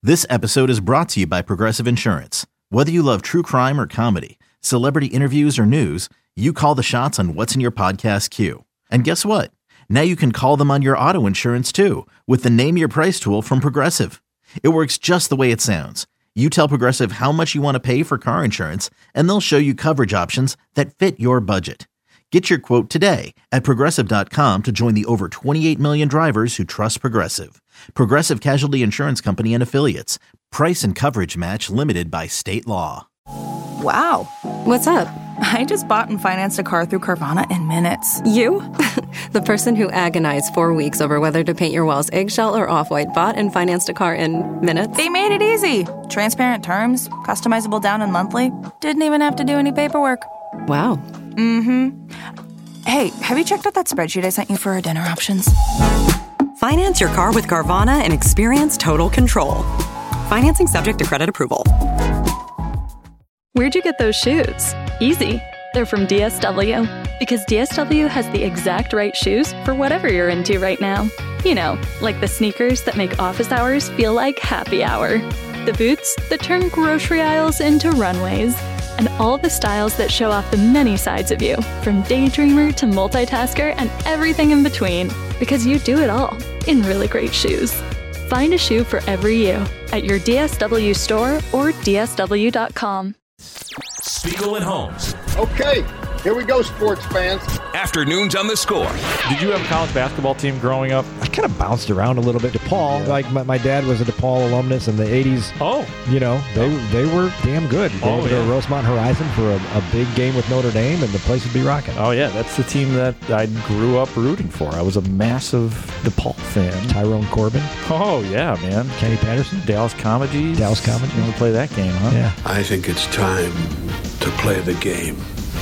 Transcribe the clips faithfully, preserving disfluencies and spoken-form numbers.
This episode is brought to you by Progressive Insurance. Whether you love true crime or comedy, celebrity interviews or news, you call the shots on what's in your podcast queue. And guess what? Now you can call them on your auto insurance too with the Name Your Price tool from Progressive. It works just the way it sounds. You tell Progressive how much you want to pay for car insurance, and they'll show you coverage options that fit your budget. Get your quote today at Progressive dot com to join the over twenty-eight million drivers who trust Progressive. Progressive Casualty Insurance Company and Affiliates. Price and coverage match limited by state law. Wow. What's up? I just bought and financed a car through Carvana in minutes. You? The person who agonized four weeks over whether to paint your walls eggshell or off-white bought and financed a car in minutes? They made it easy. Transparent terms, customizable down and monthly. Didn't even have to do any paperwork. Wow. Mm-hmm. Hey, have you checked out that spreadsheet I sent you for our dinner options? Finance your car with Carvana and experience total control. Financing subject to credit approval. Where'd you get those shoes? Easy. They're from D S W. Because D S W has the exact right shoes for whatever you're into right now. You know, like the sneakers that make office hours feel like happy hour. The boots that turn grocery aisles into runways. And all the styles that show off the many sides of you, from daydreamer to multitasker and everything in between. Because you do it all in really great shoes. Find a shoe for every you at your D S W store or D S W dot com. Spiegel and Holmes. Okay, here we go, sports fans. Afternoons on The Score. Did you have a college basketball team growing up? I kind of bounced around a little bit. DePaul, yeah. like my, my dad was a DePaul alumnus in the eighties. Oh. You know, they they were damn good. They oh, went yeah. to Rosemont Horizon for a, a big game with Notre Dame, and the place would be rocking. Oh, yeah, that's the team that I grew up rooting for. I was a massive DePaul fan. Tyrone Corbin. Oh, yeah, man. Kenny Patterson. Dallas Comedies. Dallas Comedies. You want to play that game, huh? Yeah. I think it's time to play the game.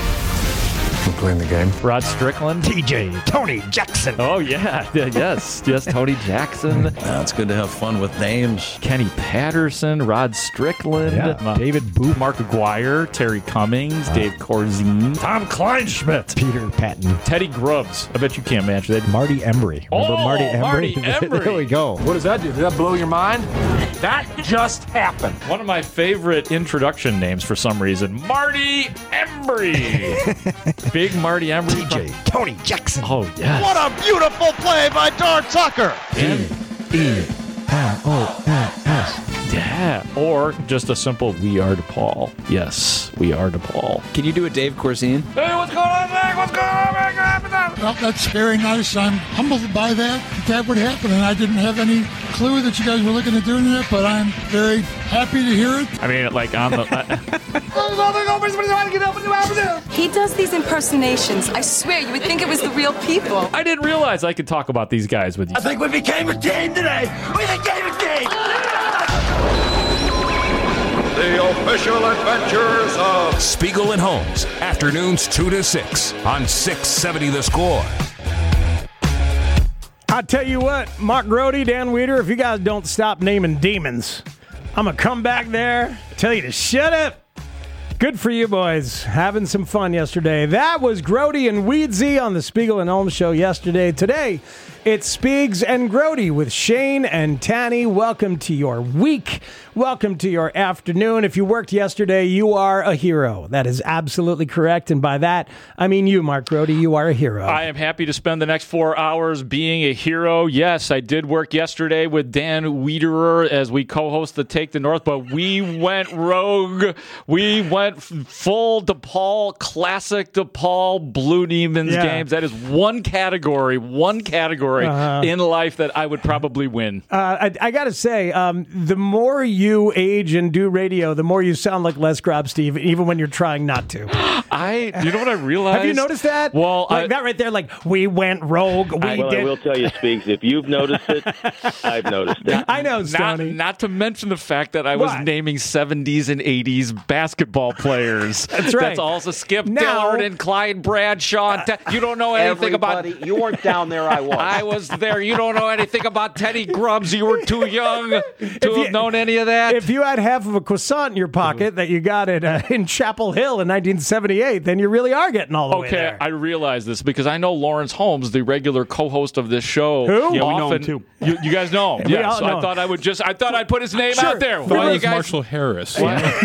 We're playing the game. Rod Strickland. T J. Tony Jackson. Oh, yeah. yes. Yes, Tony Jackson. Uh, it's good to have fun with names. Kenny Patterson. Rod Strickland. Yeah. Uh, David Booth. Mark Aguirre. Terry Cummings. Uh, Dave Corzine. Tom Kleinschmidt. Peter Patton. Teddy Grubbs. I bet you can't match that. Marty Embry. Remember oh, Marty Embry? Marty Embry. There we go. What does that do? Did that blow your mind? That just happened. One of my favorite introduction names for some reason. Marty Embry. Big Marty Embry. T J. Tony Jackson. Oh, yes. What a beautiful play by Dart Tucker. E E M O N S. Yeah. Or just a simple, we are DePaul. Yes, we are DePaul. Can you do a Dave Corzine? Hey, what's going on, Zach? What's going on, man? Well, that's very nice. I'm humbled by that. That would happen, and I didn't have any clue that you guys were looking at doing that, but I'm very happy to hear it. I mean, like on the... He does these impersonations. I swear, you would think it was the real people. I didn't realize I could talk about these guys with you. I think we became a team today. We became a team. The official adventures of Spiegel and Holmes. Afternoons two to six on six seventy The Score. I tell you what, Mark Grody, Dan Weeder, if you guys don't stop naming demons, I'm going to come back there, tell you to shut up. Good for you boys. Having some fun yesterday. That was Grody and Weedsy on the Spiegel and Holmes show yesterday. Today, it's Spiegs and Grody with Shane and Tanny. Welcome to your week. Welcome to your afternoon. If you worked yesterday, you are a hero. That is absolutely correct. And by that, I mean you, Mark Grody. You are a hero. I am happy to spend the next four hours being a hero. Yes, I did work yesterday with Dan Wiederer as we co-host the Take the North, but we went rogue. We went full DePaul, classic DePaul Blue Demons yeah. games. That is one category, one category uh-huh. in life that I would probably win. Uh, I, I got to say, um, the more you You age and do radio, the more you sound like Les Grobsteve, even when you're trying not to. I, you know what I realized? Have you noticed that? Well, like I, that right there, like we went rogue. We I, well, did. I will tell you, Speaks, if you've noticed it, I've noticed it. I know, Stoney. Not, not to mention the fact that I was what? naming seventies and eighties basketball players. That's right. That's also Skip now, Dillard and Clyde Bradshaw. You don't know anything Everybody, about. You weren't down there. I was. I was there. You don't know anything about Teddy Grubs. You were too young to If have you- known any of that. If you had half of a croissant in your pocket that you got at, uh, in Chapel Hill in nineteen seventy-eight, then you really are getting all the way Okay, there. I realize this because I know Lawrence Holmes, the regular co-host of this show. Who? Yeah, we know often, him, too. You, you guys know him. We Yeah, all so know I thought him. I would just, I thought I'd put his name Sure. out there. Why Why is you guys? Marshall Harris.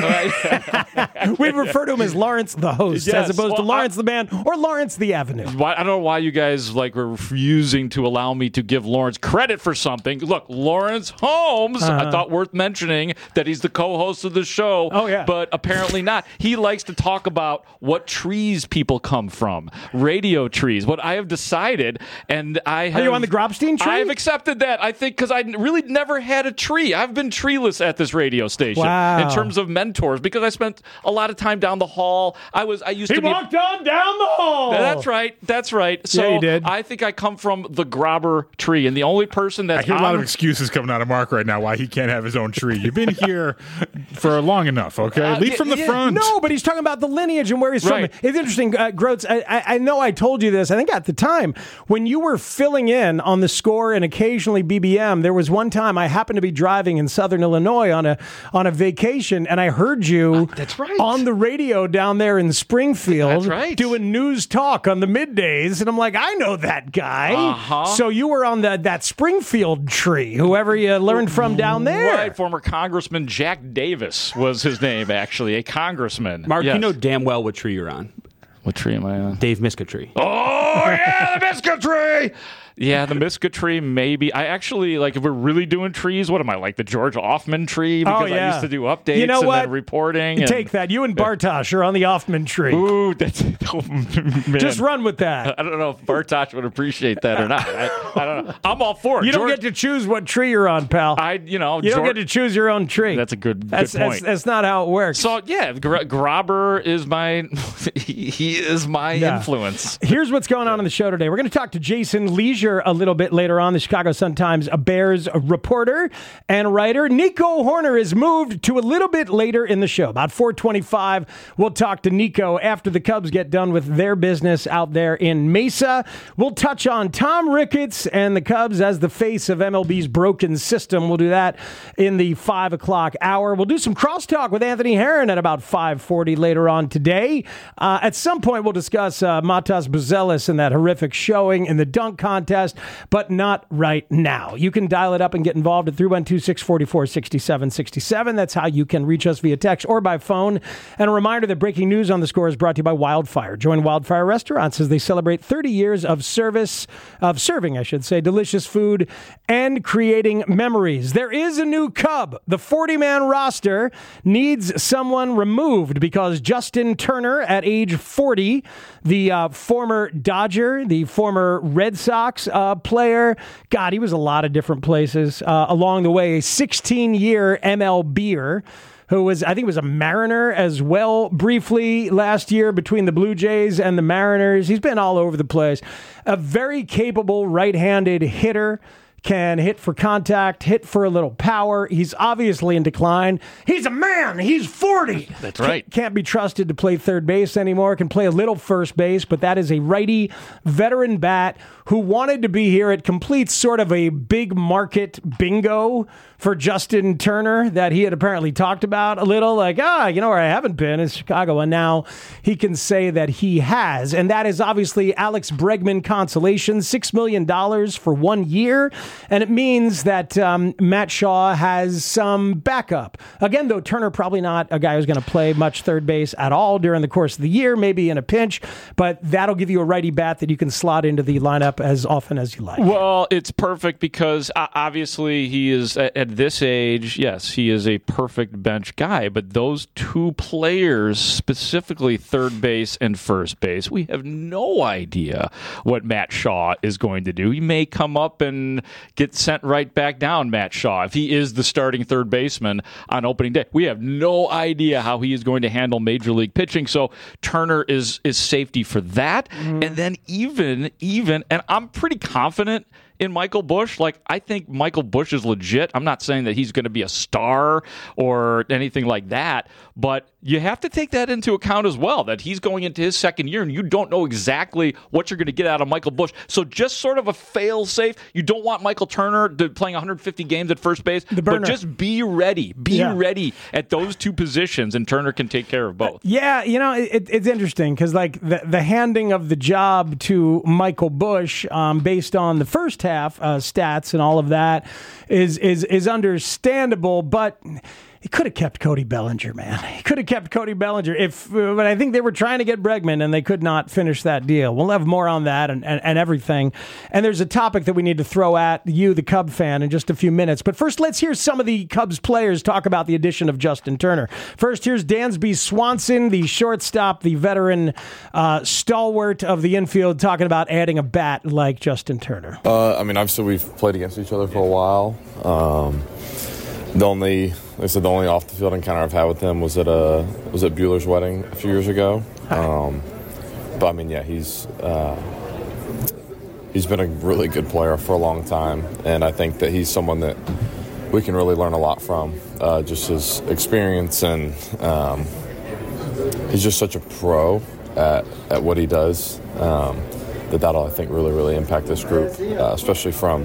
We refer to him as Lawrence the host Yes, as opposed to well, Lawrence the man or Lawrence the avenue. Why, I don't know why you guys like were refusing to allow me to give Lawrence credit for something. Look, Lawrence Holmes, Uh-huh. I thought worth mentioning that he's the co-host of the show. Oh, yeah. But apparently not. He likes to talk about what trees people come from, radio trees. What I have decided, and I have. Are you on the Grobstein tree? I have accepted that. I think because I really never had a tree. I've been treeless at this radio station Wow. in terms of mentors because I spent a lot of time down the hall. I was. I used He to be. walked on down the hall. That's right. That's right. So Yeah, you did. I think I come from the Grobber tree, and the only person I that's hear a lot of on- excuses coming out of Mark right now why he can't have his own tree. You've been here for long enough, okay? Uh, Lead yeah, from the yeah. front. No, but he's talking about the lineage and where he's Right. from. It's interesting, uh, Groats. I, I, I know I told you this. I think at the time when you were filling in on the Score and occasionally B B M, there was one time I happened to be driving in Southern Illinois on a on a vacation, and I heard you. That's right. On the radio down there in Springfield, That's right. doing news talk on the middays, and I'm like, I know that guy. Uh-huh. So you were on the that Springfield tree, whoever you learned from down there. Right, former Congressman Jack Davis was his name, actually, a congressman. Mark, Yes. you know damn well what tree you're on. What tree am I on? Dave Miska tree. Oh, yeah, the biscuit tree! Yeah, the Miska tree, maybe. I actually, like, if we're really doing trees, what am I, like the George Offman tree? Because Oh, yeah. I used to do updates You know and what? then reporting. And, Take that. You and Bartosh are on the Offman tree. Ooh, that's... Oh, man. Just run with that. I don't know if Bartosh would appreciate that or not. I, I don't know. I'm all for it. You don't George- get to choose what tree you're on, pal. I, you know, you don't George- get to choose your own tree. That's a good, good That's, point. that's, that's not how it works. So yeah, Gr- Grobber is my he he is my Yeah. influence. Here's what's going on on the show today. We're going to talk to Jason Leisure a little bit later on, the Chicago Sun-Times Bears reporter and writer. Nico Horner is moved to a little bit later in the show. About four twenty-five, we'll talk to Nico after the Cubs get done with their business out there in Mesa. We'll touch on Tom Ricketts and the Cubs as the face of M L B's broken system. We'll do that in the five o'clock hour. We'll do some crosstalk with Anthony Herron at about five forty later on today. Uh, at some point, we'll discuss uh, Matas Buzelis and that horrific showing in the dunk contest, but not right now. You can dial it up and get involved at three one two, six four four, six seven six seven. That's how you can reach us via text or by phone. And a reminder that breaking news on the Score is brought to you by Wildfire. Join Wildfire Restaurants as they celebrate thirty years of service, of serving, I should say, delicious food and creating memories. There is a new Cub. The forty-man roster needs someone removed because Justin Turner, at age forty, the uh, former Dodger, the former Red Sox uh, player, God, he was a lot of different places uh, along the way. A sixteen-year M L B-er who was, I think, was a Mariner as well briefly last year between the Blue Jays and the Mariners. He's been all over the place. A very capable right-handed hitter. Can hit for contact, hit for a little power. He's obviously in decline. He's a man. He's forty. That's right. Can't, can't be trusted to play third base anymore. Can play a little first base, but that is a righty veteran bat who wanted to be here. It completes sort of a big market bingo for Justin Turner that he had apparently talked about a little, like, ah, you know where I haven't been is Chicago, and now he can say that he has. And that is obviously Alex Bregman consolation, six million dollars for one year. And it means that um, Matt Shaw has some backup. Again, though, Turner probably not a guy who's going to play much third base at all during the course of the year, maybe in a pinch, but that'll give you a righty bat that you can slot into the lineup as often as you like. Well, it's perfect because uh, obviously he is at, at this age, yes, he is a perfect bench guy, but those two players, specifically third base and first base, we have no idea what Matt Shaw is going to do. He may come up and get sent right back down, Matt Shaw, if he is the starting third baseman on opening day. We have no idea how he is going to handle major league pitching, so Turner is is safety for that. Mm-hmm. And then even, even, and I'm pretty confident in Michael Busch. Like, I think Michael Busch is legit. I'm not saying that he's going to be a star or anything like that, but you have to take that into account as well, that he's going into his second year and you don't know exactly what you're going to get out of Michael Busch. So just sort of a fail-safe. You don't want Michael Turner to playing one hundred fifty games at first base, but just be ready. Be Yeah. ready at those two positions, and Turner can take care of both. Yeah, you know, it, it's interesting because like the, the handing of the job to Michael Busch, um, based on the first half uh, stats and all of that, is is is understandable, but he could have kept Cody Bellinger, man. He could have kept Cody Bellinger. If, but I think they were trying to get Bregman, and they could not finish that deal. We'll have more on that and, and, and everything. And there's a topic that we need to throw at you, the Cub fan, in just a few minutes. But first, let's hear some of the Cubs players talk about the addition of Justin Turner. First, here's Dansby Swanson, the shortstop, the veteran uh, stalwart of the infield, talking about adding a bat like Justin Turner. Uh, I mean, obviously, we've played against each other for a while. Um, the only... Like I said, the only off-the-field encounter I've had with him was at a was at Bueller's wedding a few years ago. Um, but I mean, yeah, he's uh, he's been a really good player for a long time, and I think that he's someone that we can really learn a lot from. Uh, just his experience, and um, he's just such a pro at at what he does. Um, that that'll, I think, really really impact this group, uh, especially from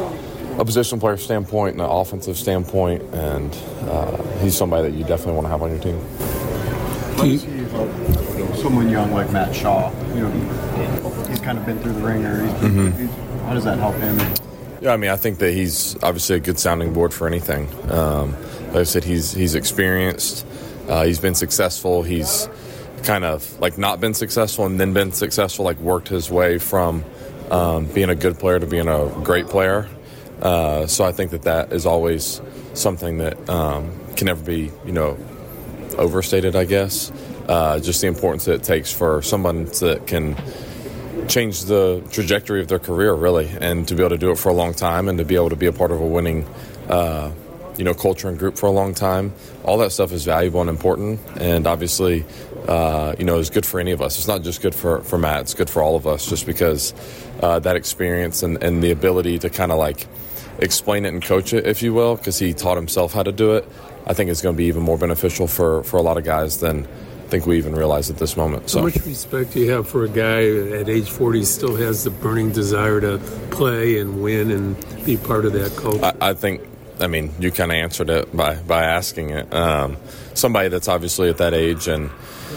a position player standpoint and an offensive standpoint, and uh, he's somebody that you definitely want to have on your team. When you see uh, someone young like Matt Shaw, you know, he's kind of been through the ringer. He's, Mm-hmm. he's, how does that help him? Yeah, I mean, I think that he's obviously a good sounding board for anything. Um, like I said, he's he's experienced. Uh, he's been successful. He's kind of like not been successful and then been successful, like worked his way from um, being a good player to being a great player. Uh, so I think that that is always something that um, can never be, you know, overstated, I guess. Uh, just the importance that it takes for someone that can change the trajectory of their career, really, and to be able to do it for a long time and to be able to be a part of a winning, uh, you know, culture and group for a long time. All that stuff is valuable and important, and obviously, uh, you know, is good for any of us. It's not just good for, for Matt. It's good for all of us just because uh, that experience and, and the ability to kind of like explain it and coach it, if you will, because he taught himself how to do it, I think it's going to be even more beneficial for, for a lot of guys than I think we even realize at this moment. So. How much respect do you have for a guy at age forty still has the burning desire to play and win and be part of that culture? I, I think, I mean, you kind of answered it by, by asking it. Um, somebody that's obviously at that age and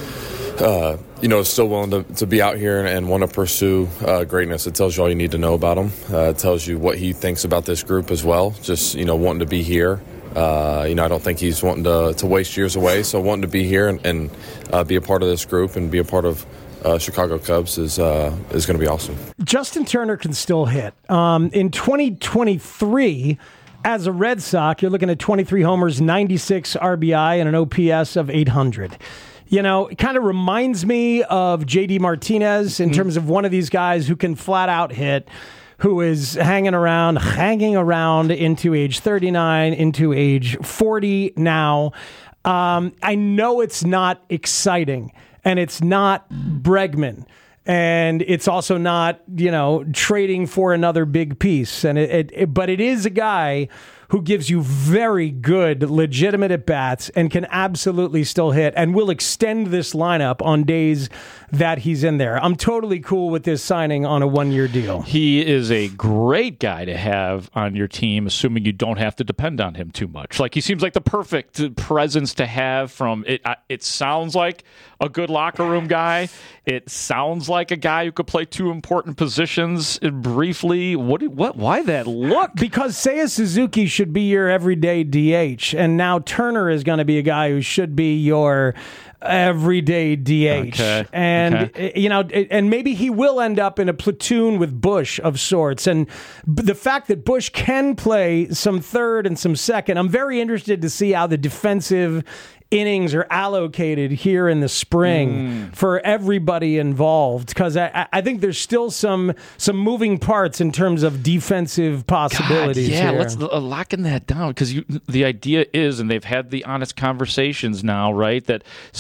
Uh, you know, is still willing to, to be out here and, and want to pursue uh, greatness. It tells you all you need to know about him. Uh, it tells you what he thinks about this group as well. Just, you know, wanting to be here. Uh, you know, I don't think he's wanting to, to waste years away. So wanting to be here and, and uh, be a part of this group and be a part of uh, Chicago Cubs is uh, is going to be awesome. Justin Turner can still hit. Um, in twenty twenty-three, as a Red Sox, you're looking at twenty-three homers, ninety-six R B I, and an O P S of eight hundred. You know, it kind of reminds me of J D Martinez in mm-hmm. terms of one of these guys who can flat out hit, who is hanging around, hanging around into age thirty-nine, into age forty now. Um, I know it's not exciting, and it's not Bregman, and it's also not, you know, trading for another big piece. And it, it, it but it is a guy who gives you very good, legitimate at-bats and can absolutely still hit and will extend this lineup on days that he's in there. I'm totally cool with this signing on a one-year deal. He is a great guy to have on your team, assuming you don't have to depend on him too much. Like, he seems like the perfect presence to have from it. It sounds like a good locker room guy. It sounds like a guy who could play two important positions briefly. What? What? Why that look? Because Seiya Suzuki should be your everyday D H, and now Turner is going to be a guy who should be your everyday D H. Okay. And, okay. you know, and maybe he will end up in a platoon with Busch of sorts. And the fact that Busch can play some third and some second, I'm very interested to see how the defensive innings are allocated here in the spring mm. for everybody involved, because I, I think there's still some some moving parts in terms of defensive possibilities. God, yeah, here. let's uh, locking that down, because the idea is, and they've had the honest conversations now, right, that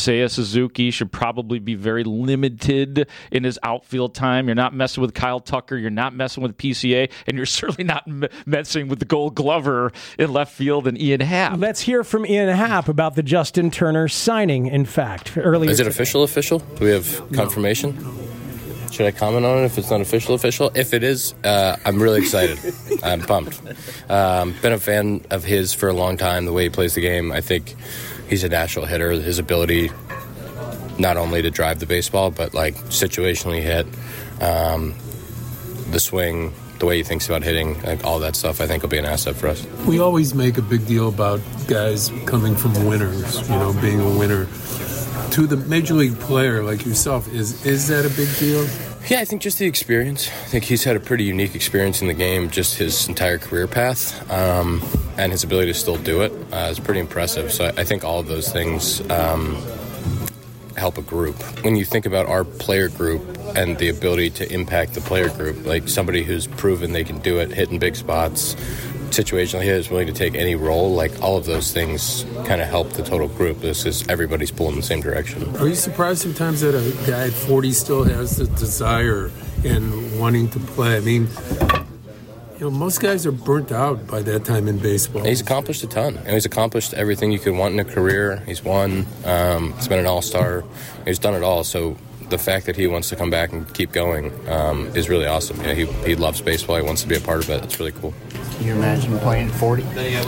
Seiya Suzuki should probably be very limited in his outfield time. You're not messing with Kyle Tucker. You're not messing with P C A. And you're certainly not m- messing with the Gold Glover in left field and Ian Happ. Let's hear from Ian Happ about the Justin Turner signing, in fact, earlier Is it today. official official? Do we have confirmation? No. Should I comment on it if it's not official official? If it is, uh, I'm really excited. I'm pumped. Um, been a fan of his for a long time, the way he plays the game. I think he's a natural hitter. His ability not only to drive the baseball, but like situationally hit, um, the swing, the way he thinks about hitting, like all that stuff, I think will be an asset for us. We always make a big deal about guys coming from winners, you know, being a winner. To the major league player like yourself, is is that a big deal? Yeah, I think just the experience. I think he's had a pretty unique experience in the game, just his entire career path, um, and his ability to still do it uh, is pretty impressive. So I, I think all of those things um, help a group. When you think about our player group and the ability to impact the player group, like somebody who's proven they can do it, hitting big spots, situationally hit, is willing to take any role, like all of those things kind of help the total group. This is everybody's pulling in the same direction. Are you surprised sometimes that a guy at forty still has the desire and wanting to play? I mean, you know, most guys are burnt out by that time in baseball. He's accomplished a ton. And he's accomplished everything you could want in a career. He's won. Um, he's been an all-star. He's done it all. So the fact that he wants to come back and keep going um, is really awesome. You know, he, he loves baseball. He wants to be a part of it. It's really cool. Can you imagine playing forty?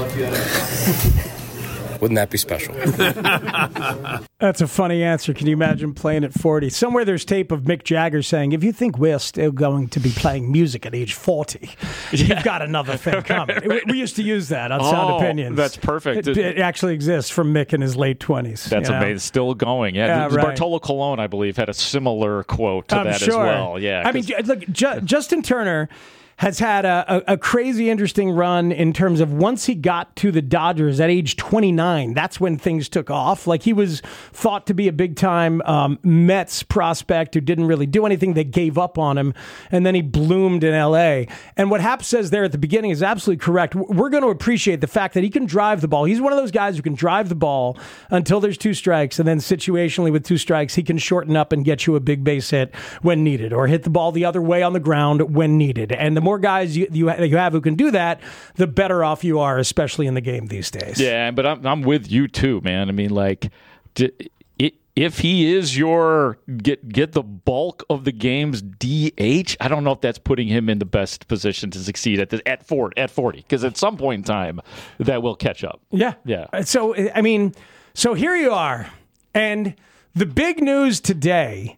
Wouldn't that be special? That's a funny answer. Can you imagine playing at forty? Somewhere there's tape of Mick Jagger saying, if you think we're still going to be playing music at age forty, yeah. you've got another thing coming. We, we used to use that on oh, Sound Opinions. That's perfect. It, it actually exists from Mick in his late twenties. That's you know? amazing. Still going. Yeah, yeah right. Bartolo Colon, I believe, had a similar quote to I'm that sure. as well. Yeah, I mean, look, Ju- Justin Turner has had a, a, a crazy interesting run in terms of once he got to the Dodgers at age twenty-nine, that's when things took off. Like he was thought to be a big-time um, Mets prospect who didn't really do anything. They gave up on him, and then he bloomed in L A. And what Hap says there at the beginning is absolutely correct. We're going to appreciate the fact that he can drive the ball. He's one of those guys who can drive the ball until there's two strikes, and then situationally with two strikes, he can shorten up and get you a big base hit when needed, or hit the ball the other way on the ground when needed. And the more guys you, you you have who can do that, the better off you are, especially in the game these days. Yeah, but I'm I'm with you too, man. I mean, like, if he is your get get the bulk of the game's D H, I don't know if that's putting him in the best position to succeed at this at forty at forty, because at some point in time that will catch up. Yeah, yeah. So I mean, so here you are, and the big news today.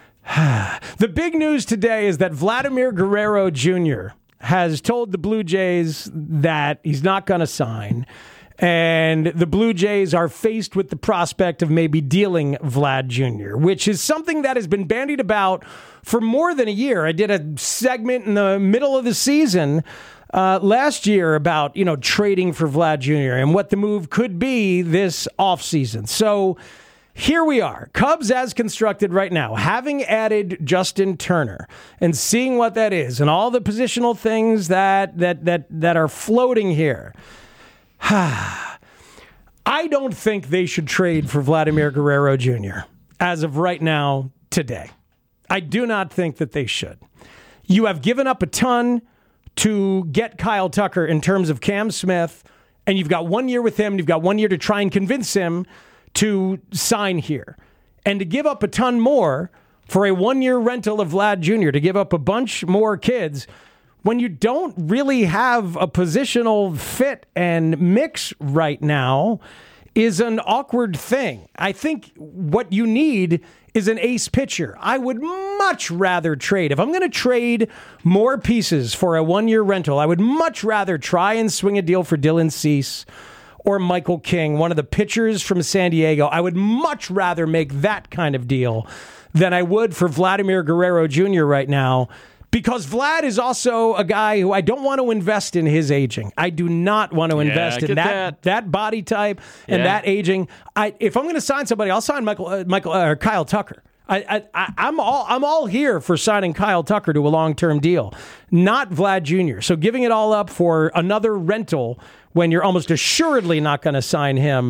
The big news today is that Vladimir Guerrero Junior has told the Blue Jays that he's not going to sign, and the Blue Jays are faced with the prospect of maybe dealing Vlad Junior, which is something that has been bandied about for more than a year. I did a segment in the middle of the season uh, last year about, you know, trading for Vlad Junior and what the move could be this offseason. So here we are, Cubs as constructed right now, having added Justin Turner and seeing what that is and all the positional things that that that that are floating here. I don't think they should trade for Vladimir Guerrero Junior as of right now today. I do not think that they should. You have given up a ton to get Kyle Tucker in terms of Cam Smith, and you've got one year with him, and you've got one year to try and convince him to sign here, and to give up a ton more for a one-year rental of Vlad Junior, to give up a bunch more kids when you don't really have a positional fit and mix right now is an awkward thing. I think what you need is an ace pitcher. I would much rather trade. If I'm going to trade more pieces for a one-year rental, I would much rather try and swing a deal for Dylan Cease or Michael King, one of the pitchers from San Diego. I would much rather make that kind of deal than I would for Vladimir Guerrero Junior right now, because Vlad is also a guy who I don't want to invest in his aging. I do not want to yeah, invest in that, that that body type and yeah. that aging. I if I'm going to sign somebody, I'll sign Michael uh, Michael uh, or Kyle Tucker. I, I, I'm all I'm all here for signing Kyle Tucker to a long-term deal, not Vlad Junior So giving it all up for another rental when you're almost assuredly not going to sign him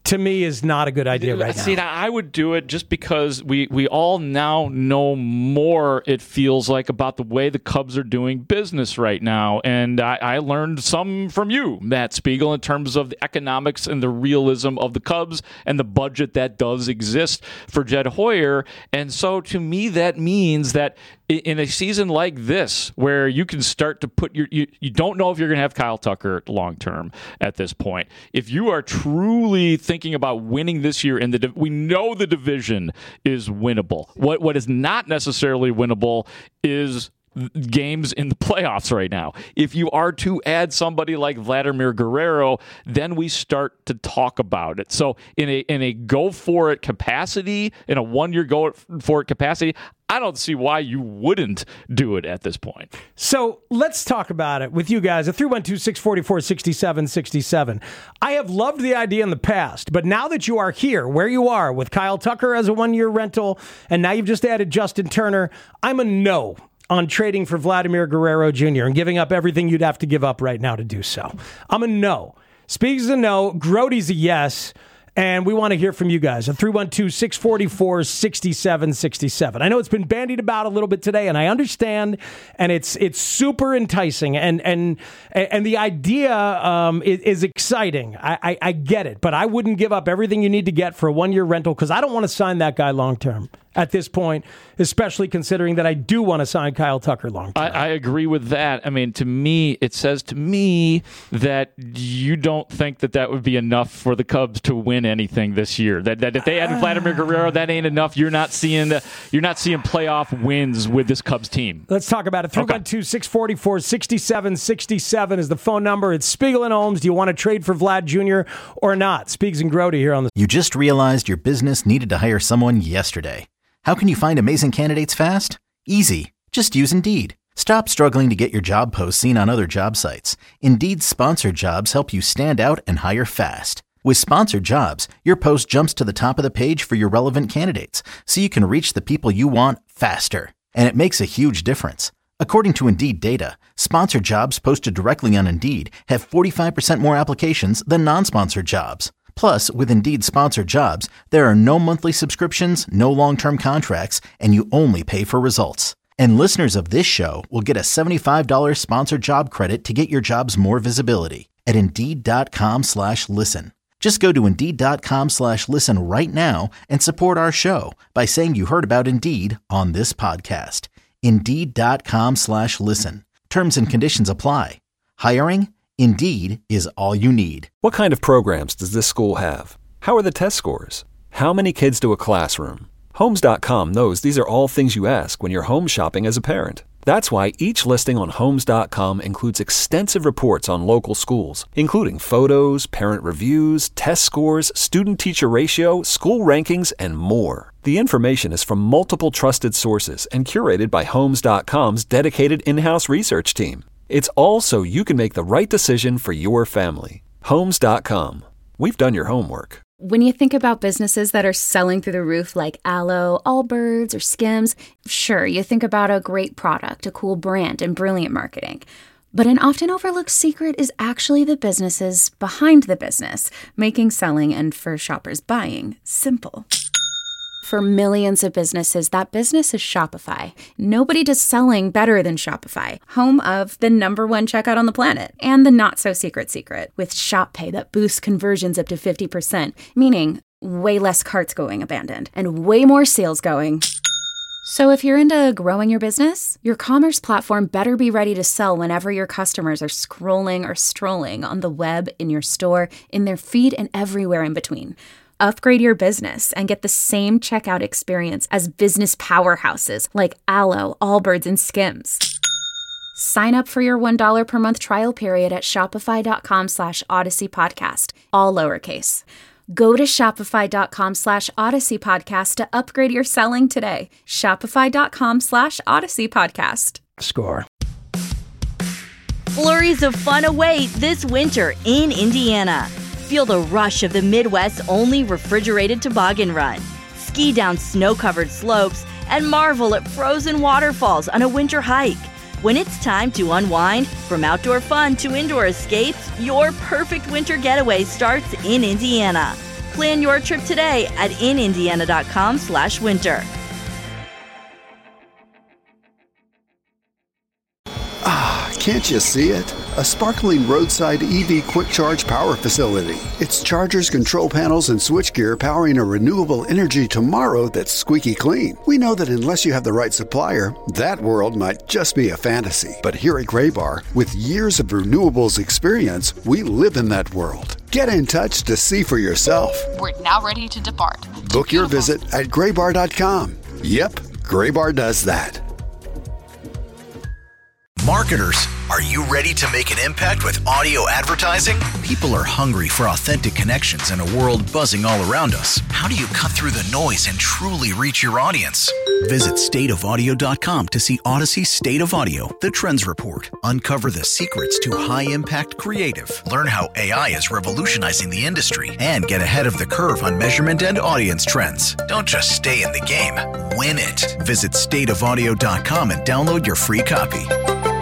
to me, is not a good idea right now. See, I would do it just because we, we all now know more, it feels like, about the way the Cubs are doing business right now. And I, I learned some from you, Matt Spiegel, in terms of the economics and the realism of the Cubs and the budget that does exist for Jed Hoyer. And so to me, that means that in a season like this, where you can start to put your, you, you don't know if you're going to have Kyle Tucker long term at this point. If you are truly thinking about winning this year, in the we know the division is winnable. What what is not necessarily winnable is games in the playoffs right now. If you are to add somebody like Vladimir Guerrero, then we start to talk about it. So in a in a go for it capacity, in a one year go for it capacity, I don't see why you wouldn't do it at this point. So let's talk about it with you guys at three one two, six four four, six seven six seven. I have loved the idea in the past, but now that you are here, where you are with Kyle Tucker as a one-year rental, and now you've just added Justin Turner, I'm a no on trading for Vladimir Guerrero Junior and giving up everything you'd have to give up right now to do so. I'm a no. Speaks is a no. Grody's a yes. And we want to hear from you guys at three one two, six four four, six seven six seven. I know it's been bandied about a little bit today, and I understand, and it's it's super enticing, and and and the idea um, is, is exciting. I, I, I get it, but I wouldn't give up everything you need to get for a one-year rental because I don't want to sign that guy long-term at this point, especially considering that I do want to sign Kyle Tucker long-term. I, I agree with that. I mean, to me, it says to me that you don't think that that would be enough for the Cubs to win anything this year. That, that if they add Vladimir Guerrero, that ain't enough. You're not seeing the, you're not seeing playoff wins with this Cubs team. Let's talk about it. three one two, six four four, six seven six seven is the phone number. It's Spiegel and Holmes. Do you want to trade for Vlad Junior or not? Spiegs and Grody here on the. You just realized your business needed to hire someone yesterday. How can you find amazing candidates fast? Easy. Just use Indeed. Stop struggling to get your job posts seen on other job sites. Indeed's sponsored jobs help you stand out and hire fast. With sponsored jobs, your post jumps to the top of the page for your relevant candidates, so you can reach the people you want faster. And it makes a huge difference. According to Indeed data, sponsored jobs posted directly on Indeed have forty-five percent more applications than non-sponsored jobs. Plus, with Indeed sponsored jobs, there are no monthly subscriptions, no long-term contracts, and you only pay for results. And listeners of this show will get a seventy-five dollars sponsored job credit to get your jobs more visibility at Indeed.com slash listen. Just go to Indeed.com slash listen right now and support our show by saying you heard about Indeed on this podcast. Indeed.com slash listen. Terms and conditions apply. Hiring? Indeed is all you need. What kind of programs does this school have? How are the test scores? How many kids do a classroom? Homes dot com knows these are all things you ask when you're home shopping as a parent. That's why each listing on Homes dot com includes extensive reports on local schools, including photos, parent reviews, test scores, student-teacher ratio, school rankings, and more. The information is from multiple trusted sources and curated by Homes dot com's dedicated in-house research team. It's all so you can make the right decision for your family. Homes dot com. We've done your homework. When you think about businesses that are selling through the roof like Aloe, Allbirds, or Skims, sure, you think about a great product, a cool brand, and brilliant marketing. But an often overlooked secret is actually the businesses behind the business, making selling and, for shoppers, buying simple. For millions of businesses, that business is Shopify. Nobody does selling better than Shopify, home of the number one checkout on the planet, and the not-so-secret secret, with Shop Pay that boosts conversions up to fifty percent, meaning way less carts going abandoned, and way more sales going. So if you're into growing your business, your commerce platform better be ready to sell whenever your customers are scrolling or strolling on the web, in your store, in their feed, and everywhere in between. Upgrade your business and get the same checkout experience as business powerhouses like Aloe, Allbirds, and Skims. Sign up for your one dollar per month trial period at shopify.com slash Odyssey Podcast, all lowercase. Go to shopify.com slash Odyssey Podcast to upgrade your selling today. Shopify.com slash Odyssey Podcast. Score. Flurries of fun await this winter in Indiana. Feel the rush of the Midwest's only refrigerated toboggan run. Ski down snow-covered slopes and marvel at frozen waterfalls on a winter hike. When it's time to unwind, from outdoor fun to indoor escapes, your perfect winter getaway starts in Indiana. Plan your trip today at inindiana.com slash winter. Ah, can't you see it? A sparkling roadside E V quick charge power facility. It's chargers, control panels, and switchgear powering a renewable energy tomorrow that's squeaky clean. We know that unless you have the right supplier, that world might just be a fantasy. But here at Graybar, with years of renewables experience, we live in that world. Get in touch to see for yourself. We're now ready to depart. Book your visit at graybar dot com. Yep, Graybar does that. Marketers, are you ready to make an impact with audio advertising? People are hungry for authentic connections in a world buzzing all around us. How do you cut through the noise and truly reach your audience? Visit state of audio dot com to see Odyssey State of Audio, the Trends Report. Uncover the secrets to high-impact creative. Learn how A I is revolutionizing the industry and get ahead of the curve on measurement and audience trends. Don't just stay in the game, win it. Visit state of audio dot com and download your free copy.